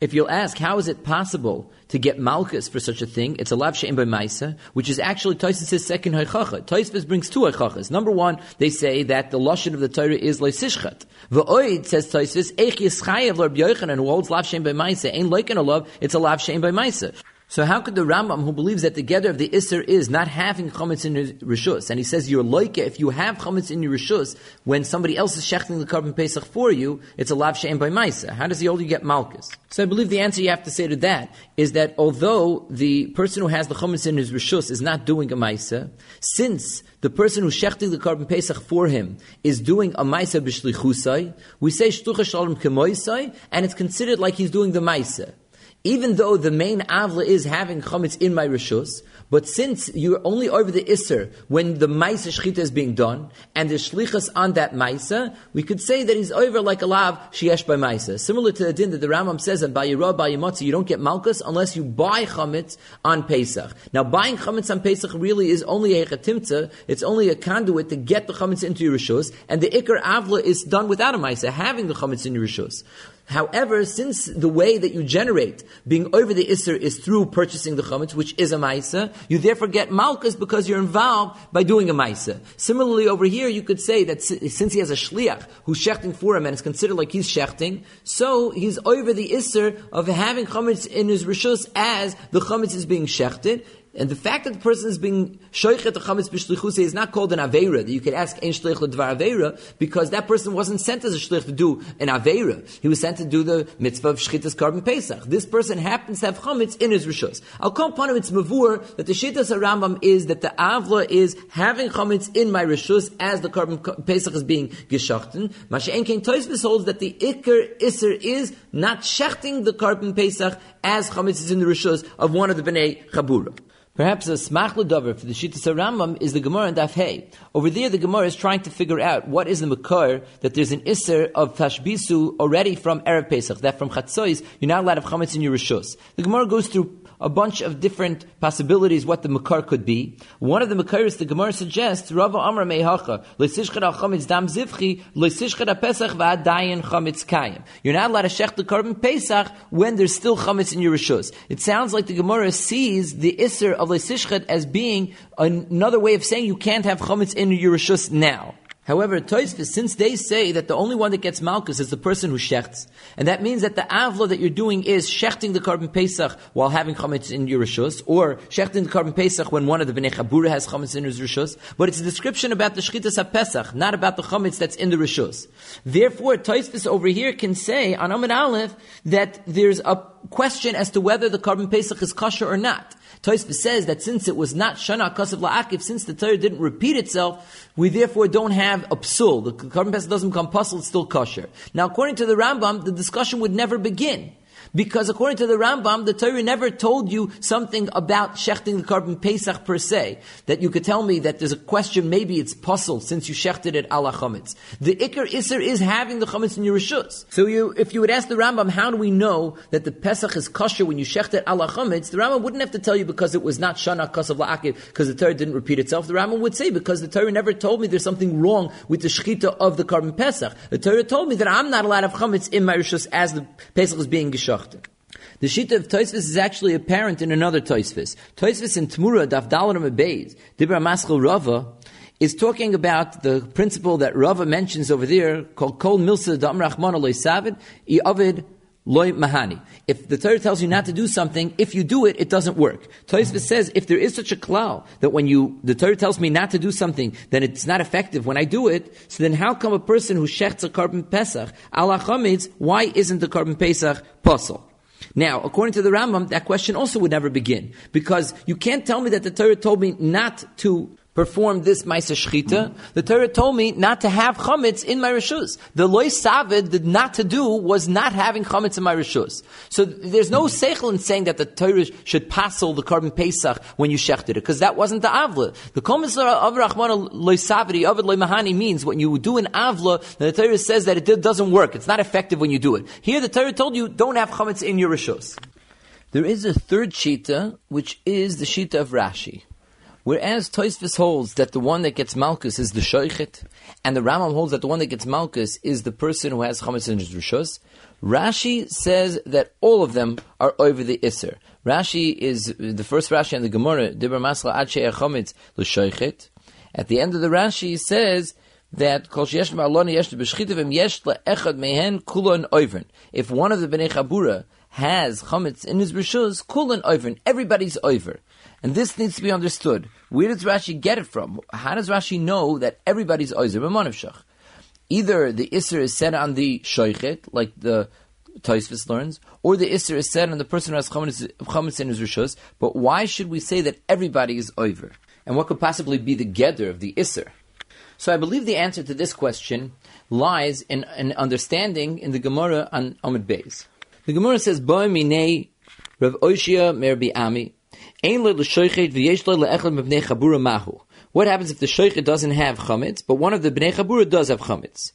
If you'll ask, how is it possible to get malchus for such a thing? It's a lav she'en by maisa, which is actually Tosfos' second haichacha. Tosfos brings two haichachas. Number one, they say that the lashon of the Torah is leisishchat. V'oid, says Tosfos, eich yischayev l'Rabbi Yochanan, who holds lav she'en by maisa, ain't like an olav, it's a lav she'en by maisa. So how could the Rambam, who believes that the gather of the Isser is not having chametz in your rishus, and he says you're loike if you have chametz in your rishus when somebody else is shechting the carbon pesach for you, it's a lav she'en by maisa. How does he hold you get malchus? So I believe the answer you have to say to that is that although the person who has the chametz in his rishus is not doing a maisa, since the person who's shechting the carbon pesach for him is doing a maisa b'shlichusai, we say shtucha shalom kemoisai, and it's considered like he's doing the maisa. Even though the main avla is having chametz in my rishus, but since you're only over the isser when the maisa shchita is being done, and there's shlichus on that maisa, we could say that he's over like a lav sheyesh by maisa. Similar to the din that the Rambam says that by Yerah, by Yemotzi, you don't get malchus unless you buy chametz on Pesach. Now buying chametz on Pesach really is only a chatimta, it's only a conduit to get the chametz into your rishus, and the ikar avla is done without a maisa, having the chametz in your rishus. However, since the way that you generate being over the Isser is through purchasing the chametz, which is a maisa, you therefore get malchus because you're involved by doing a maisa. Similarly, over here, you could say that since he has a shliach who's shechting for him and it's considered like he's shechting, so he's over the Isser of having chametz in his rishus as the chametz is being shechted. And the fact that the person is being shoichet the chametz b'shlichusei is not called an aveira. That you could ask ein shlich l'dvar aveira because that person wasn't sent as a shlich to do an aveira. He was sent to do the mitzvah of shchitas carbon pesach. This person happens to have chametz in his rishus. I'll call upon him. It's mavur that the shittas Rambam is that the avla is having chametz in my rishus as the carbon pesach is being geschachten. Mashe'en kein Tosfos holds that the ikar iser is not shechting the carbon pesach as chametz is in the rishus of one of the bnei chabura. Perhaps a smach l'dover for the Shittas Rambam is the Gemara in Daf Hey. Over there, the Gemara is trying to figure out what is the makar that there's an isser of tashbisu already from Erev Pesach, that from Chatzos you're not allowed to have chametz in your rishus. The Gemara goes through a bunch of different possibilities what the makar could be. One of the makaris the Gemara suggests Rava Amar Meihacha leisishchad al chametz dam zivchi leisishchad al pesach va'adayin chametz kayim. You're not allowed to shech the carbon pesach when there's still chametz in your rishus. It sounds like the Gemara sees the isser of leisishchad as being another way of saying you can't have chametz in your rishus now. However, Tosfos, since they say that the only one that gets malchus is the person who shechts, and that means that the avla that you're doing is shechting the carbon pesach while having chametz in your rishus, or shechting the carbon pesach when one of the bnei chabura has chametz in his rishus, but it's a description about the shchitas ha-pesach, not about the chametz that's in the rishus. Therefore, Tosfos over here can say on Amud Aleph that there's a question as to whether the carbon pesach is kosher or not. Tosfos says that since it was not shana kasav la'akiv, since the Torah didn't repeat itself, we therefore don't have a psul. The carbon pesach doesn't become puzzle, it's still kosher. Now, according to the Rambam, the discussion would never begin. Because according to the Rambam, the Torah never told you something about shechting the carbon pesach per se, that you could tell me that there's a question, maybe it's puzzle since you shechted it ala chametz. The ikar iser is having the chametz in your rishus. So you, if you would ask the Rambam, how do we know that the pesach is kosher when you shecht it ala chametz, the Rambam wouldn't have to tell you because it was not shana kasav la'akiv, because the Torah didn't repeat itself. The Rambam would say, because the Torah never told me there's something wrong with the shechita of the carbon pesach. The Torah told me that I'm not allowed to have chametz in my rishus as the pesach is being geshacht. The shita of Tosfos is actually apparent in another Tosfos. Tosfos in Tmura, Daf Daled Amud Beis, Dibra Maschel Rava, is talking about the principle that Rava mentions over there, called Kol Milsa Dam Rachmana Loy Savid, I Avid Loy Mahani. If the Torah tells you not to do something, if you do it, it doesn't work. Tosfos says, if there is such a klal, that when you, the Torah tells me not to do something, then it's not effective when I do it, so then how come a person who shechts a carbon pesach, ala chametz, why isn't the carbon pesach puzzle? Now, according to the Rambam, that question also would never begin. Because you can't tell me that the Torah told me not to perform this Maisa Shechita. The Torah told me not to have chametz in my rishus. The loy savid, the not to do, was not having chametz in my rishus. So there's no seichel in saying that the Torah should passel the carbon pesach when you shechted it, because that wasn't the avla. The kol mitzvah of Rachmana loy savidi, avid loy mahani means when you do an avla, the Torah says that it doesn't work. It's not effective when you do it. Here the Torah told you don't have chametz in your rishus. There is a third shita, which is the shita of Rashi. Whereas Tosfos holds that the one that gets Malkus is the Shoichet, and the Rambam holds that the one that gets Malkus is the person who has Chametz in his Rishus, Rashi says that all of them are over the Isser. Rashi is the first Rashi in the Gemara, Dibur Masla Ad She'eh Chametz L'Shoichet. At the end of the Rashi, he says that Kol Sheyesh Ma'aloni Yesh B'Shchitav Yesh Le'echad Mehen Kulon Oivern. If one of the Bnei Chabura has Chametz in his Rishus, Kulon Oivern, everybody's over. And this needs to be understood. Where does Rashi get it from? How does Rashi know that everybody's oizer b'manavshach? Either the Isser is said on the shoichet, like the Tosfos learns, or the Isser is said on the person who has chametz in his rishus. But why should we say that everybody is oiver? And what could possibly be the geder of the Isser? So I believe the answer to this question lies in an understanding in the Gemara on Amud Beis. The Gemara says, "Bo minei Rav Oshia merbi Ami." What happens if the shoichet doesn't have chametz, but one of the bnei chabura does have chametz?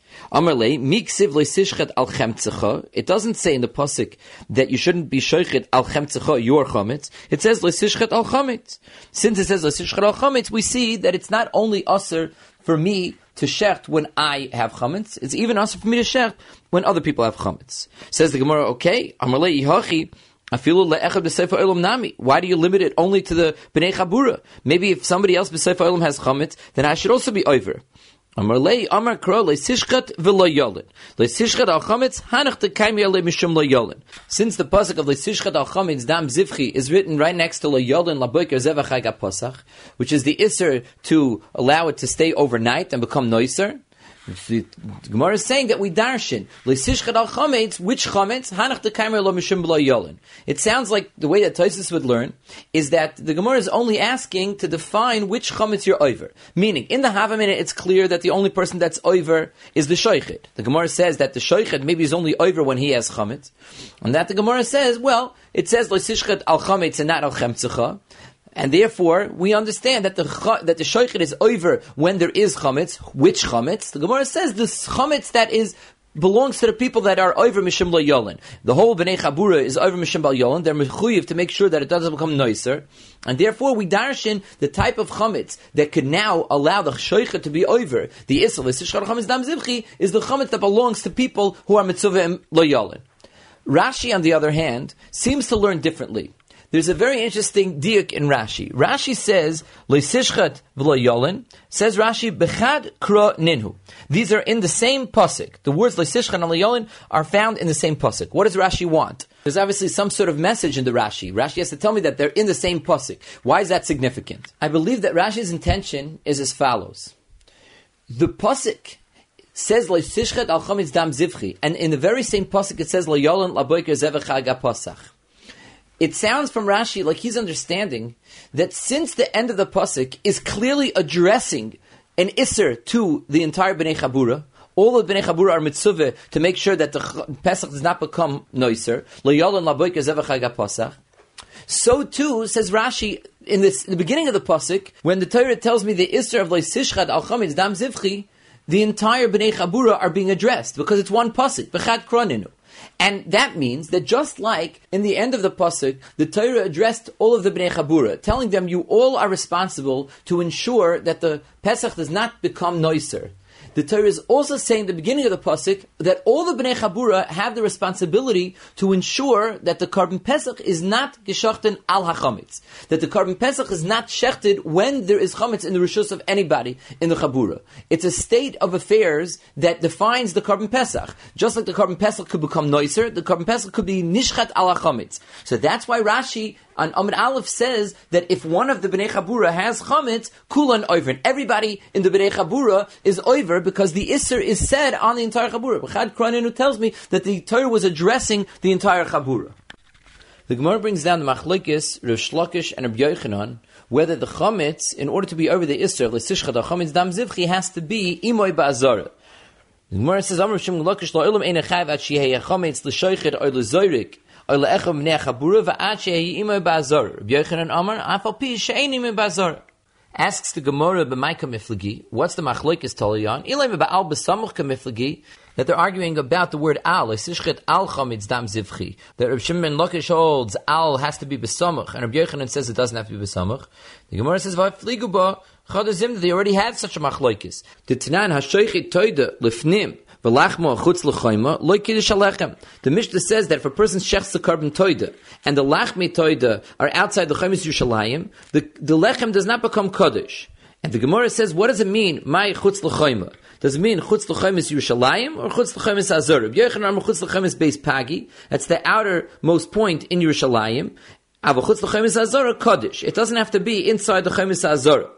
It doesn't say in the pasuk that you shouldn't be shoichet al chemtzecha your chametz. It says leisishchet al chametz. Since it says leisishchet al chametz, we see that it's not only usher for me to shecht when I have chametz, it's even usher for me to shecht when other people have chametz. Says the Gemara, okay, amalei ihachi. Why do you limit it only to the Bnei Chabura? Maybe if somebody else b'Sefer Olam has chametz, then I should also be over. Amar lei, Amar kro leisishchat v'lo yolin. Leisishchat al chametz hanach tekaymi alei mishum lo yolin. Since the pasuk of leisishchat al chametz dam zivchi is written right next to lo yolin laboiker zevachai gapasach, which is the isser to allow it to stay overnight and become noiser. The Gemara is saying that we darshan leisishchat al chametz. Which chametz? Hanach dekaimer lo mishum b'lo yolin. It sounds like the way that Tosfos would learn is that the Gemara is only asking to define which chametz you're over. Meaning, in the Havamina, it's clear that the only person that's over is the shoichet. The Gemara says that the shoichet maybe is only over when he has chametz, and that the Gemara says, well, it says leisishchat al chametz and not al chemtzecha. And therefore, we understand that the that the shoichet is over when there is chametz. Which chametz? The Gemara says this chametz that is belongs to the people that are over mishum lo yolin. The whole bnei chabura is over mishum lo yolin. They're mechuyev to make sure that it doesn't become noiser. And therefore, we darshan the type of chametz that could now allow the shoichet to be over. The isel l'sishchar chametz dam zivchi is the chametz that belongs to people who are mitzuvah lo yolin. Rashi, on the other hand, seems to learn differently. There's a very interesting diuk in Rashi. Rashi says, Leisishchat v'lo yolin, says Rashi, Bechad kro ninhu. These are in the same pasuk. The words Leisishchat and Yolin are found in the same pasuk. What does Rashi want? There's obviously some sort of message in the Rashi. Rashi has to tell me that they're in the same pasuk. Why is that significant? I believe that Rashi's intention is as follows. The pasuk says Leisishchat al chametz dam zivchi, and in the very same pasuk it says Lo yolin laboiker zevachag apasach. It sounds from Rashi like he's understanding that since the end of the pasuk is clearly addressing an isser to the entire Bnei Chabura, all of Bnei Chabura are mitzvah to make sure that the Pesach does not become noiser. Lo yolin laboiker zevachag apasach. So too, says Rashi, in, this, in the beginning of the pasuk, when the Torah tells me the isser of leisishchat al chametz dam zivchi, the entire Bnei Chabura are being addressed because it's one pasuk, b'chad kroninu. And that means that just like in the end of the pasuk, the Torah addressed all of the Bnei Chabura, telling them you all are responsible to ensure that the Pesach does not become noiser. The Torah is also saying at the beginning of the pasuk that all the Bnei Chabura have the responsibility to ensure that the Korban Pesach is not geschachten al hachametz, that the Korban Pesach is not shechted when there is chametz in the rishus of anybody in the Chabura. It's a state of affairs that defines the Korban Pesach. Just like the Korban Pesach could become noiser, the Korban Pesach could be nishchat al hachametz. So that's why Rashi on Amud Aleph says that if one of the Bnei Chabura has chametz, kulan oivern. Everybody in the Bnei Chabura is oiver because the Isser is said on the entire Chabura. B'chad Kraninu tells me that the Torah was addressing the entire Chabura. The Gemara brings down the Machlokes, Rav Shlokish and Rabbi Yochanan, whether the chametz, in order to be over the Isser, l'sishchat chametz dam zivchi, has to be imoy ba'azara. The Gemara says, Amar Shem Lokish lo ilum ein chayav at shehei chametz l'shoichet or l'zoyrik. Asks the Gemara b'maika miflagi. What's the machlokes talion? Ilay ba'al b'samuch ka miflagi. that they're arguing about the word al. Leisishchet al chametz dam zivchi. That Reb Shimon ben Lakish holds al has to be besamach, and Reb Yochanan says it doesn't have to be besamach. The Gemara says va'fligu ba chadazim. They already had such a machlokes. The Tanan hashoichet toida lifnim. The Mishnah says that if a person shechs the carbon toida and the lachmi toida are outside the Chemes Yerushalayim, the, the lechem does not become kaddish. And the Gemara says, what does it mean? Mai chutz l'chayma. Does it mean chutz l'chaymis Yerushalayim or chutz l'chaymis Azor? Yochanan chutz l'chaymis beis pagi. That's the outermost point in Yerushalayim. Ava chutz l'chaymis Azor kaddish. It doesn't have to be inside the Chemes Azor.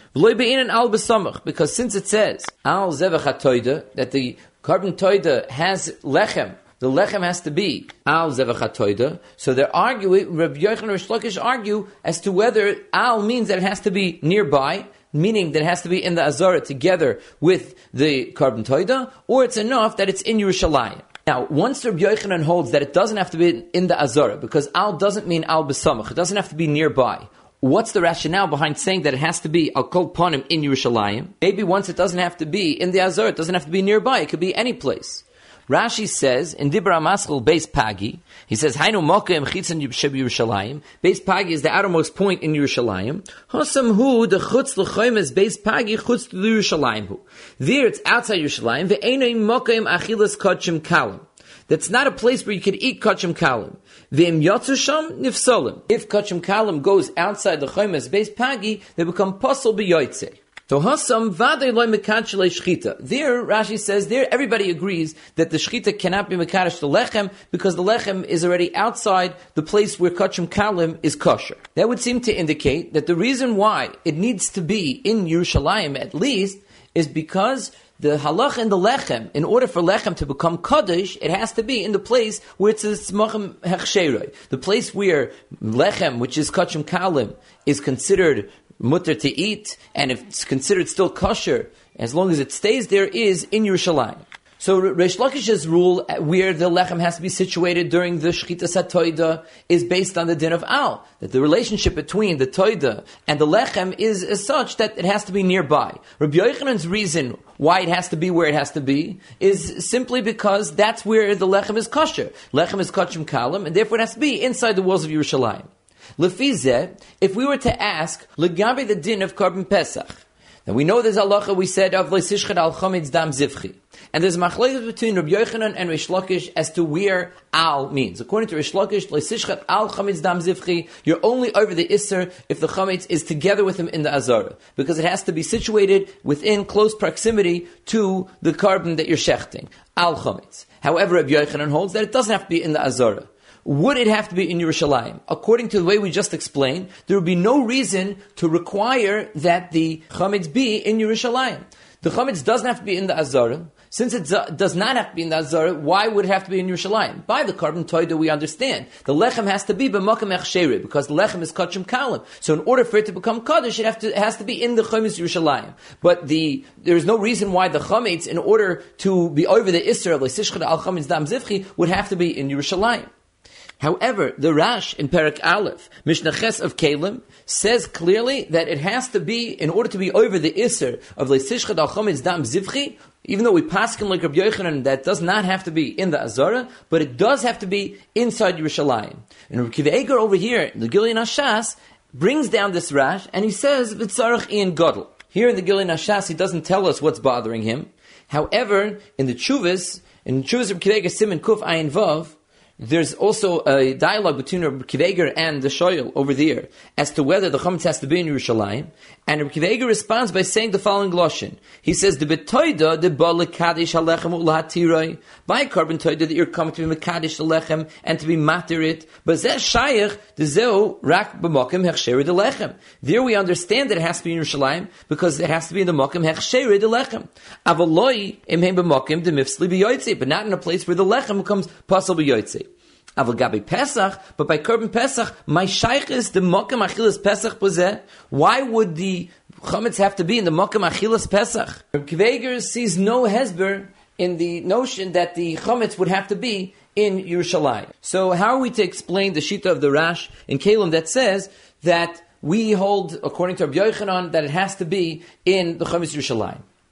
Because since it says al zevach hatoida that the carbon toida has lechem, the lechem has to be al zevach hatoida. So they're arguing. Rabbi Yochanan and Rish Lakish argue as to whether al means that it has to be nearby, meaning that it has to be in the azara together with the carbon toida, or it's enough that it's in Yerushalayim. Now, once Rabbi Yochanan holds that it doesn't have to be in the azara, because al doesn't mean al b'samach, it doesn't have to be nearby. What's the rationale behind saying that it has to be al kol panim in Yerushalayim? Maybe once it doesn't have to be in the Azor, it doesn't have to be nearby, it could be any place. Rashi says, in Dibra Maschel Beis Pagi, he says, Hainu Mokem Chitzon Sheb Yerushalayim. Beis Pagi is the outermost point in Yerushalayim. Hosam hu de chutz l'choymes Beis Pagi chutz l'Yerushalayim hu. There it's outside Yerushalayim. Ve'enoi Mokem Achilas Kodshim Kalim. That's not a place where you could eat Kodshim Kalim. V'im yotzu sham nifsolim. If Kodshim Kalim goes outside the Chomes Beis Pagi, they become posel b'yotzei. So Hasam vadei loy mekadosh shchita. There, Rashi says, there everybody agrees that the shchita cannot be mekadosh the lechem because the lechem is already outside the place where Kodshim Kalim is kosher. That would seem to indicate that the reason why it needs to be in Yerushalayim at least is because the halach in the lechem, in order for lechem to become kaddish, it has to be in the place where it's a smachem hechsheroi. The place where lechem, which is Kodshim Kalim, is considered mutter to eat, and if it's considered still kosher, as long as it stays there, is in Yerushalayim. So Reish Lakish's rule, where the lechem has to be situated during the shchita satoida, is based on the din of al, that the relationship between the toida and the lechem is, is such that it has to be nearby. Rabbi Yochanan's reason why it has to be where it has to be is simply because that's where the lechem is kosher. Lechem is kodshim kalim, and therefore it has to be inside the walls of Yerushalayim. Lefizeh, if we were to ask legabe the din of carbon pesach, now we know there's halacha we said of leisishchet al chametz dam zivchi. And there's machlokes between Rabbi Yochanan and Rish Lakish as to where al means. According to Rish Lakish, leisishchet al chametz dam zivchi, you're only over the isser if the chametz is together with him in the azara, because it has to be situated within close proximity to the carbon that you're shechting, al chametz. However, Rabbi Yochanan holds that it doesn't have to be in the azara. Would it have to be in Yerushalayim? According to the way we just explained, there would be no reason to require that the chametz be in Yerushalayim. The chametz doesn't have to be in the azara. Since it does not have to be in the azara, why would it have to be in Yerushalayim? By the carbon toida, we understand the lechem has to be b'makom echsherei, because the lechem is kodshim kalim. So in order for it to become kaddish, it, have to, it has to be in the chametz Yerushalayim. But the there is no reason why the chametz, in order to be over the isser of leisishchet al chametz dam zivchi, would have to be in Yerushalayim. However, the Rash in Perek Aleph, Mishnah Ches of Kalim, says clearly that it has to be, in order to be over the Isser of Leisishchet al Chometz Dam Zivchi, even though we paskin like Rabbi Yochanan, that does not have to be in the Azara, but it does have to be inside Yerushalayim. And Rabbi Kiva Eger over here, the Gilyon HaShas, brings down this Rash, and he says, V'tzarech Ian Godel. Here in the Gilyon HaShas, he doesn't tell us what's bothering him. However, in the Chuvas, in the Chuvas of Kiva Eger Siman Kuf Ayin Vav, there's also a dialogue between Rabbi Kiva Eger and the Shoyel over there as to whether the chametz has to be in Yerushalayim. And Rabbi Kiva Eger responds by saying the following lashon. He says, "The betoida the ba lekadish halechem ulahatiroi." By carbon toida that you're coming to be mekadesh the lechem and to be matirit, but zeh shayach the zeu rak b'makom hechsheri the lechem. There we understand that it has to be in Yerushalayim because it has to be in the makom hechsheri the lechem. Avaloi imhem b'makom the mifsli b'yotzei, but not in a place where the lechem becomes pasal b'yotzei. Avagabi Pesach, but by Korban Pesach, my shaykh is the Mokem Achilas Pesach pozeh. Why would the chametz have to be in the Mokem Achilas Pesach? Reb Kiva Eger sees no hesber in the notion that the chametz would have to be in Yerushalayim. So how are we to explain the shita of the Rash in Kalim that says that we hold, according to Rabbi Yochanan, that it has to be in the chametz Yerushalayim?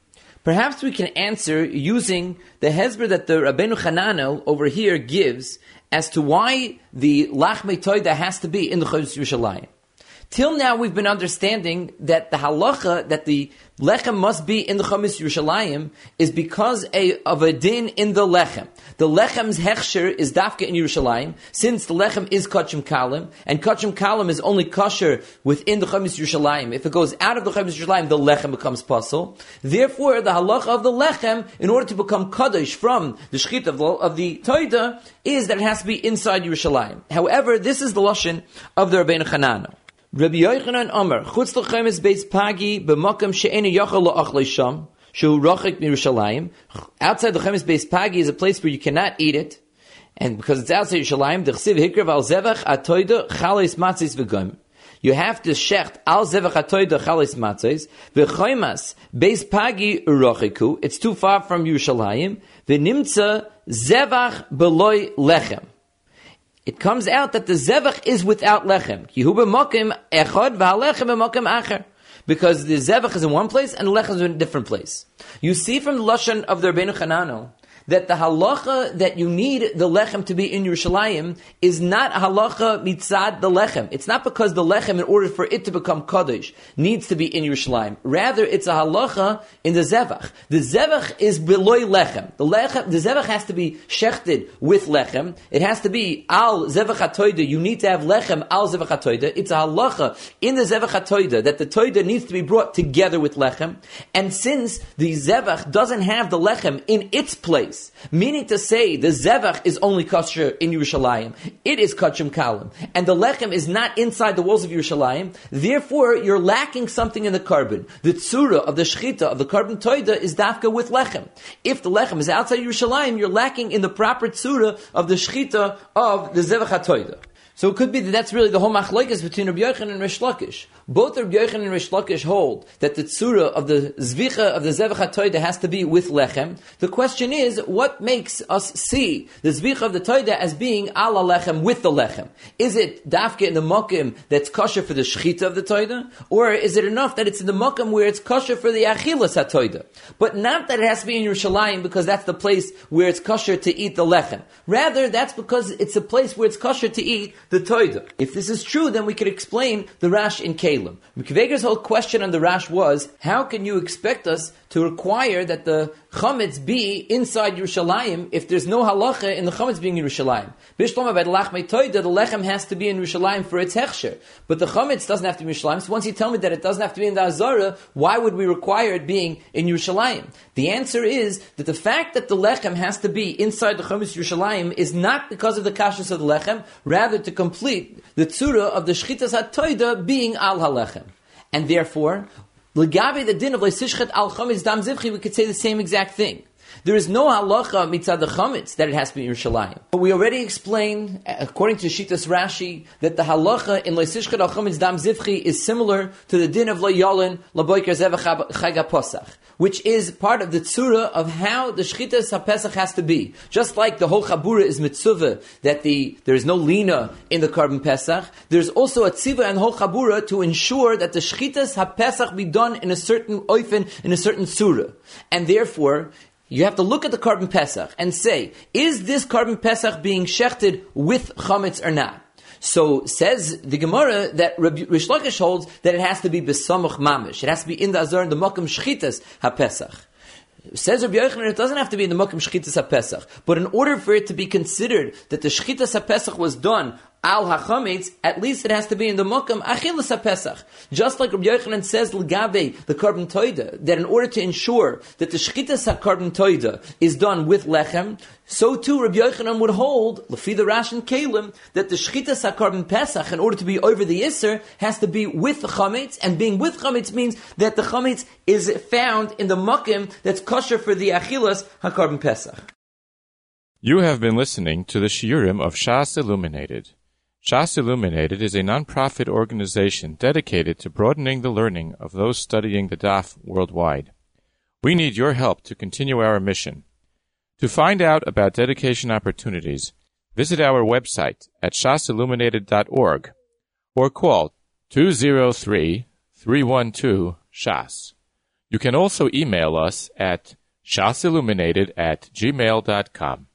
Perhaps we can answer using the hezber that the Rabbeinu Hananel over here gives as to why the Lachmei Toida has to be in the Chodesh Yerushalayim. Till now, we've been understanding that the halacha, that the lechem must be in the Chodesh Yerushalayim, is because a, of a din in the lechem. The lechem's hechsher is dafka in Yerushalayim, since the lechem is kachim kalim, and kachim kalim is only kosher within the Chodesh Yerushalayim. If it goes out of the Chodesh Yerushalayim, the lechem becomes pasul. Therefore, the halacha of the lechem, in order to become kadosh from the shchita of the, of the toida, is that it has to be inside Yerushalayim. However, this is the lashon of the Rabbeinu Hananel. Rabbi Yochanan Omer, Chutz l'chemes beis pagi b'makam she'enu yochel la'achlei sham, shehu rachik m'Yerushalayim. Outside the chemes beis pagi is a place where you cannot eat it, and because it's outside Yerushalayim, d'chsiv hikrav al zevach atoida chaleis matzis v'goim. You have to shecht al zevach atoida chaleis matzis v'choimas beis pagi urachiku. It's too far from Yerushalayim. V'nimtza zevach beloy lechem. It comes out that the zevach is without lechem. Because the zevach is in one place and the lechem is in a different place. You see from the lashon of the Rabbeinu Hananel that the halacha that you need the lechem to be in Yerushalayim is not halacha mitzad the lechem. It's not because the lechem, in order for it to become kadosh, needs to be in Yerushalayim. Rather, it's a halacha in the zevach. The zevach is beloy lechem. The lechem, the zevach has to be shechted with lechem. It has to be al zevach hatoida. You need to have lechem al zevach hatoida. It's a halacha in the zevach hatoida that the toida needs to be brought together with lechem. And since the zevach doesn't have the lechem in its place, meaning to say the zevach is only kosher in Yerushalayim, it is kachim kalim, and the lechem is not inside the walls of Yerushalayim, therefore you're lacking something in the carbon. The tzura of the shchita of the carbon toida is dafka with lechem. If the lechem is outside Yerushalayim, you're lacking in the proper tzura of the shchita of the zevach hatoida. So it could be that that's really the whole machlokes between Rabbi Yochanan and Reish Lakish. Both Rabbi Yochanan and Reish Lakish hold that the tzura of the zvicha of the zevach hatoida has to be with lechem. The question is, what makes us see the zvicha of the toida as being ala lechem with the lechem? Is it dafke in the mokim that's kosher for the shchita of the toida, or is it enough that it's in the mokim where it's kosher for the achilas hatoida, but not that it has to be in Yerushalayim because that's the place where it's kosher to eat the lechem? Rather, that's because it's a place where it's kosher to eat the toida. If this is true, then we could explain the Rash in Kalim. Mikveger's whole question on the Rash was, how can you expect us to require that the chametz be inside Yerushalayim if there's no halacha in the chametz being in Yerushalayim? Bishlama by the lachmei toida, the lechem has to be in Yerushalayim for its hechsher, but the chametz doesn't have to be in Yerushalayim. So once you tell me that it doesn't have to be in the Azara, why would we require it being in Yerushalayim? The answer is that the fact that the lechem has to be inside the chametz Yerushalayim is not because of the kashrus of the lechem, rather to complete the tzura of the shchitas hatoida being al halechem. And therefore, L'gabe the din of leisishchet al chametz dam zivchi, we could say the same exact thing. There is no halacha mitzad the chametz that it has to be in Yerushalayim. But we already explained, according to Shitas Rashi, that the halacha in leisishchet al chametz dam zivchi is similar to the din of lo yolin laboiker zevach chag posach, which is part of the tzura of how the shchitas haPesach has to be. Just like the whole chabura is mitzvah, that the there is no lina in the carbon Pesach, there's also a tziva and whole chabura to ensure that the shchitas haPesach be done in a certain oifen, in a certain tzura. And therefore, you have to look at the carbon Pesach and say, is this carbon Pesach being shechted with chametz or not? So says the Gemara that Rabbi Reish Lakish holds that it has to be besamuch mamish. It has to be in the azar in the makom shchitas haPesach. Says Rabbi Yochanan, it doesn't have to be in the makom shchitas haPesach, but in order for it to be considered that the shchitas haPesach was done al hachametz, at least it has to be in the makom achilas haPesach. Just like Rabbi Yochanan says l'gabe the carbon toida, that in order to ensure that the shchitas carbon toida is done with lechem, so too Rabbi Yochanan would hold lefi the Rash and Kalim that the shchitas carbon Pesach, in order to be over the Isser, has to be with the chametz, and being with chametz means that the chametz is found in the makom that's kosher for the achilas haCarbon Pesach. You have been listening to the Shiurim of Shas Illuminated. Shas Illuminated is a non-profit organization dedicated to broadening the learning of those studying the Daf worldwide. We need your help to continue our mission. To find out about dedication opportunities, visit our website at shas illuminated dot org or call two zero three, three one two, S H A S. You can also email us at shasilluminated at gmail dot com.